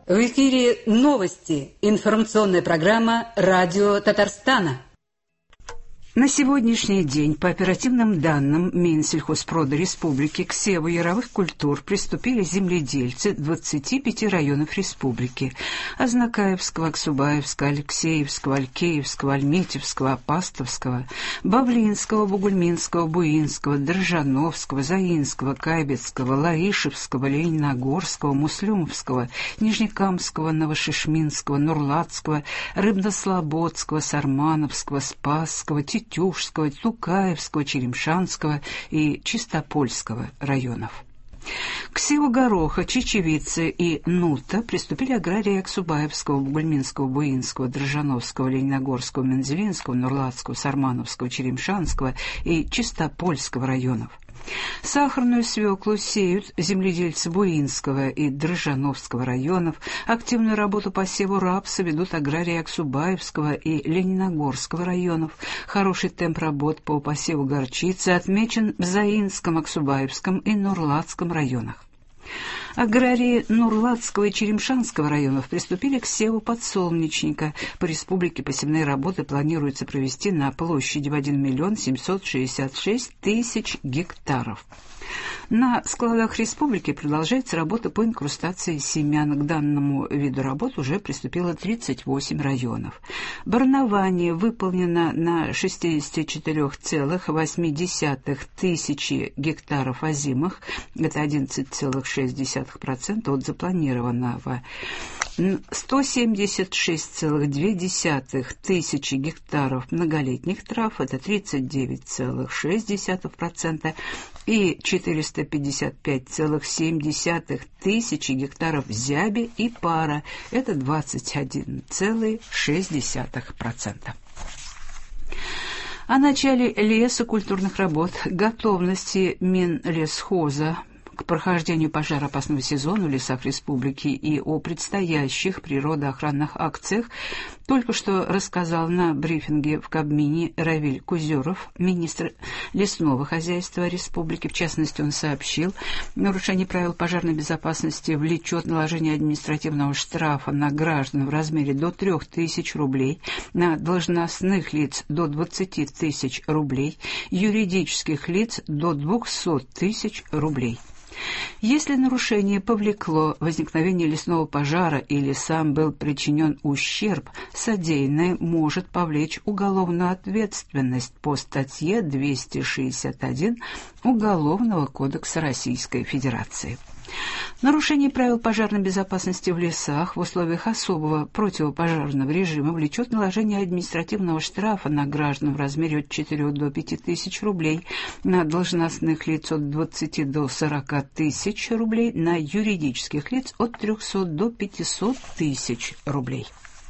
В эфире новости. Информационная программа «Радио Татарстана». На сегодняшний день, по оперативным данным Минсельхозпрода Республики, к севу яровых культур приступили земледельцы 25 районов республики: Азнакаевского, Аксубаевского, Алексеевского, Алькеевского, Альметьевского, Апастовского, Бавлинского, Бугульминского, Буинского, Дрожановского, Заинского, Кайбецкого, Лаишевского, Лениногорского, Муслюмовского, Нижнекамского, Новошишминского, Нурлатского, Рыбнослободского, Сармановского, Спасского, Тетюшского, Тукаевского, Черемшанского и Чистопольского районов. К севу Гороха, Чечевицы и Нута приступили аграрии Аксубаевского, Бугульминского, Буинского, Дрожановского, Лениногорского, Мензелинского, Нурлатского, Сармановского, Черемшанского и Чистопольского районов. Сахарную свеклу сеют земледельцы Буинского и Дрожановского районов. Активную работу по севу рапса ведут аграрии Аксубаевского и Лениногорского районов. Хороший темп работ по посеву горчицы отмечен в Заинском, Аксубаевском и Нурлатском районах. Аграрии Нурлатского и Черемшанского районов приступили к севу подсолнечника. По республике посевные работы планируется провести на площади в 1 766 000 гектаров. На складах республики продолжается работа по инкрустации семян. К данному виду работ уже приступило 38 районов. Барнование выполнено на 64,8 тысячи гектаров озимых, это 11,6% от запланированного. 176,2 тысячи гектаров многолетних трав, это 39,6%, и 455,7 тысячи гектаров зяби и пара, это 21,6%. О начале лесокультурных работ, готовности Минлесхоза к прохождению пожароопасного сезона в лесах республики и о предстоящих природоохранных акциях только что рассказал на брифинге в Кабмине Равиль Кузеров, министр лесного хозяйства республики. В частности, он сообщил, нарушение правил пожарной безопасности влечет наложение административного штрафа на граждан в размере до 3000 рублей, на должностных лиц до 20 тысяч рублей, юридических лиц до 200 тысяч рублей. Если нарушение повлекло возникновение лесного пожара или сам был причинен ущерб, содеянное может повлечь уголовную ответственность по статье 261 Уголовного кодекса Российской Федерации. Нарушение правил пожарной безопасности в лесах в условиях особого противопожарного режима влечет наложение административного штрафа на граждан в размере от 4 до 5 тысяч рублей, на должностных лиц от 20 до 40 тысяч рублей, на юридических лиц от 300 до 500 тысяч рублей.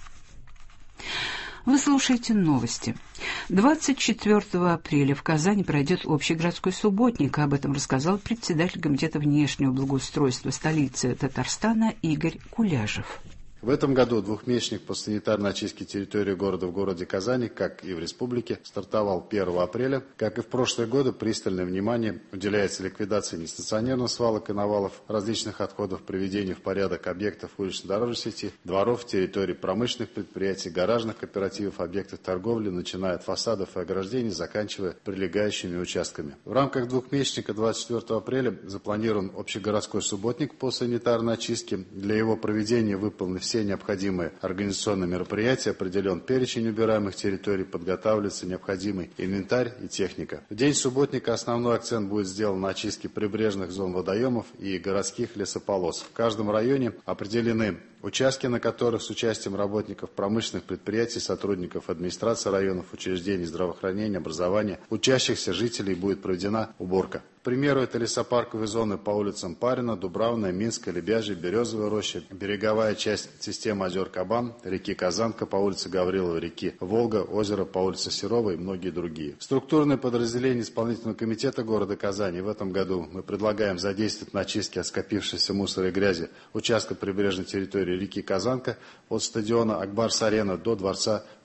Вы слушаете новости. 24 апреля в Казани пройдет общегородской субботник. Об этом рассказал председатель Комитета внешнего благоустройства столицы Татарстана Игорь Куляжев. В этом году двухмесячник по санитарной очистке территории города в городе Казани, как и в республике, стартовал 1 апреля. Как и в прошлые годы, пристальное внимание уделяется ликвидации нестационарных свалок и навалов, различных отходов, приведению в порядок объектов улично-дорожной сети, дворов, территорий промышленных предприятий, гаражных кооперативов, объектов торговли, начиная от фасадов и ограждений, заканчивая прилегающими участками. В рамках двухмесячника 24 апреля запланирован общегородской субботник по санитарной очистке. Для его проведения выполнены все необходимые организационные мероприятия, определен перечень убираемых территорий, подготавливается необходимый инвентарь и техника. В день субботника основной акцент будет сделан на очистке прибрежных зон водоемов и городских лесополос. В каждом районе определены участки, на которых с участием работников промышленных предприятий, сотрудников администрации районов, учреждений здравоохранения, образования, учащихся жителей будет проведена уборка. К примеру, это лесопарковые зоны по улицам Парина, Дубравная, Минская, Лебяжья, Березовая роща, береговая часть системы озер Кабан, реки Казанка по улице Гаврилова, реки Волга, озеро по улице Серова и многие другие. Структурные подразделения исполнительного комитета города Казани в этом году мы предлагаем задействовать на очистке от скопившейся мусора и грязи участка прибрежной территории реки Казанка от стадиона Акбарс-Арена до дворца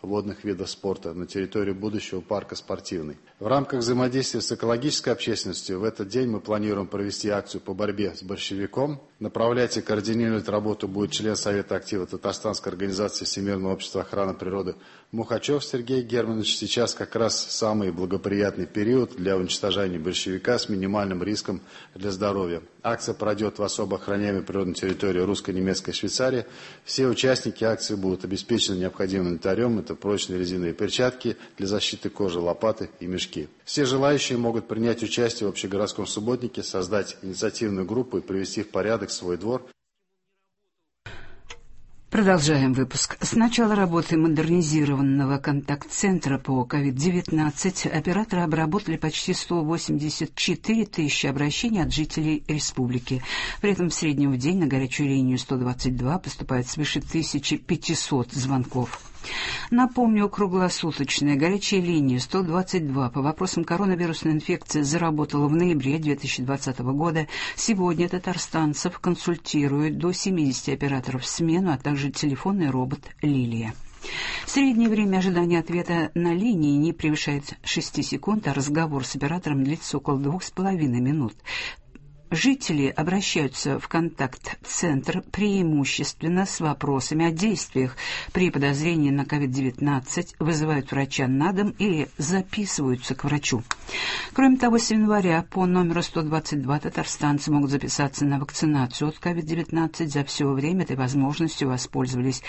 водных видов спорта на территории будущего парка «Спортивный». В рамках взаимодействия с экологической общественностью в этот день мы планируем провести акцию по борьбе с борщевиком. Направлять и координировать работу будет член Совета актива Татарстанской организации Всемирного общества охраны природы Мухачев Сергей Германович. Сейчас как раз самый благоприятный период для уничтожения борщевика с минимальным риском для здоровья. Акция пройдет в особо охраняемой природной территории русско-немецкой Швейцарии. Все участники акции будут обеспечены необходимым инвентарем. Это прочные резиновые перчатки для защиты кожи, лопаты и мешки. Все желающие могут принять участие в общегородском субботнике, создать инициативную группу и привести в порядок свой двор. Продолжаем выпуск. С начала работы модернизированного контакт-центра по COVID-19 операторы обработали почти 184 тысячи обращений от жителей республики. При этом в среднем в день на горячую линию 122 поступает свыше 1500 звонков. Напомню, круглосуточная горячая линия 122 по вопросам коронавирусной инфекции заработала в ноябре 2020 года. Сегодня татарстанцев консультируют до 70 операторов в смену, а также телефонный робот «Лилия». Среднее время ожидания ответа на линии не превышает 6 секунд, а разговор с оператором длится около 2,5 минут. Жители обращаются в контакт-центр преимущественно с вопросами о действиях. При подозрении на COVID-19 вызывают врача на дом или записываются к врачу. Кроме того, с января по номеру 122 татарстанцы могут записаться на вакцинацию от COVID-19. За все время этой возможностью воспользовались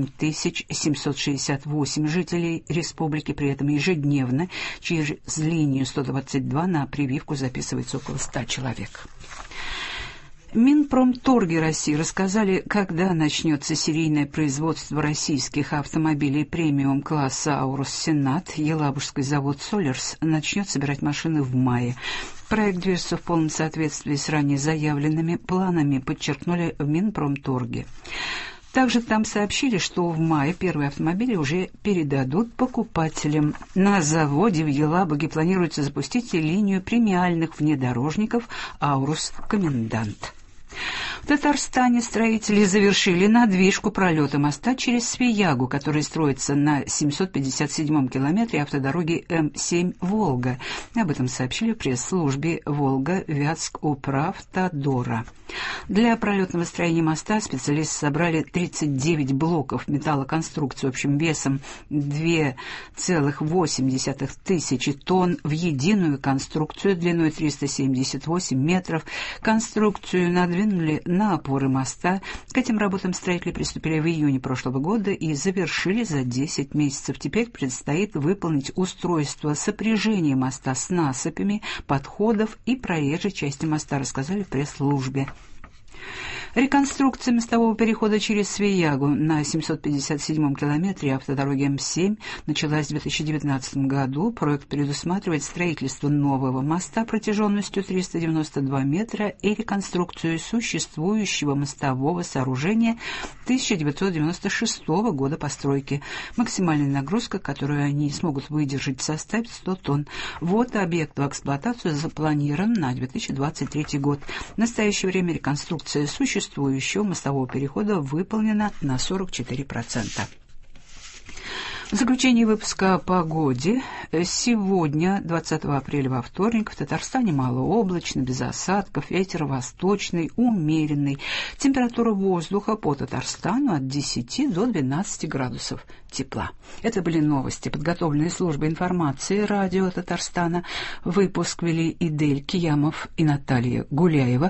7768 жителей республики. При этом ежедневно через линию 122 на прививку записывается около 100 человек. Минпромторги России рассказали, когда начнется серийное производство российских автомобилей премиум-класса «Аурус Сенат». Елабужский завод «Солерс» начнет собирать машины в мае. Проект движется в полном соответствии с ранее заявленными планами, подчеркнули в Минпромторге. Также там сообщили, что в мае первые автомобили уже передадут покупателям. На заводе в Елабуге планируется запустить линию премиальных внедорожников «Аурус Комендант». В Татарстане строители завершили надвижку пролета моста через Свиягу, который строится на 757-м километре автодороги М7 «Волга». Об этом сообщили в пресс-службе «Волга-Вятск-Управтодора». Для пролетного строения моста специалисты собрали 39 блоков металлоконструкции общим весом 2,8 тысячи тонн в единую конструкцию длиной 378 метров. Конструкцию надвинули на опоры моста. К этим работам строители приступили в июне прошлого года и завершили за 10 месяцев. Теперь предстоит выполнить устройство сопряжения моста с насыпями, подходов и проезжей части моста, рассказали в пресс-службе. Реконструкция мостового перехода через Свиягу на 757-м километре автодороги М7 началась в 2019 году. Проект предусматривает строительство нового моста протяженностью 392 метра и реконструкцию существующего мостового сооружения 1996 года постройки. Максимальная нагрузка, которую они смогут выдержать, составит 100 тонн. Ввод объекта в эксплуатацию запланирован на 2023 год. В настоящее время реконструкция существующего мостового перехода выполнена на 44%. В заключение выпуска о погоде. Сегодня, 20 апреля, во вторник, в Татарстане малооблачно, без осадков, ветер восточный, умеренный. Температура воздуха по Татарстану от 10 до 12 градусов тепла. Это были новости, подготовленные службой информации радио Татарстана. Выпуск вели Идель Киямов и Наталья Гуляева.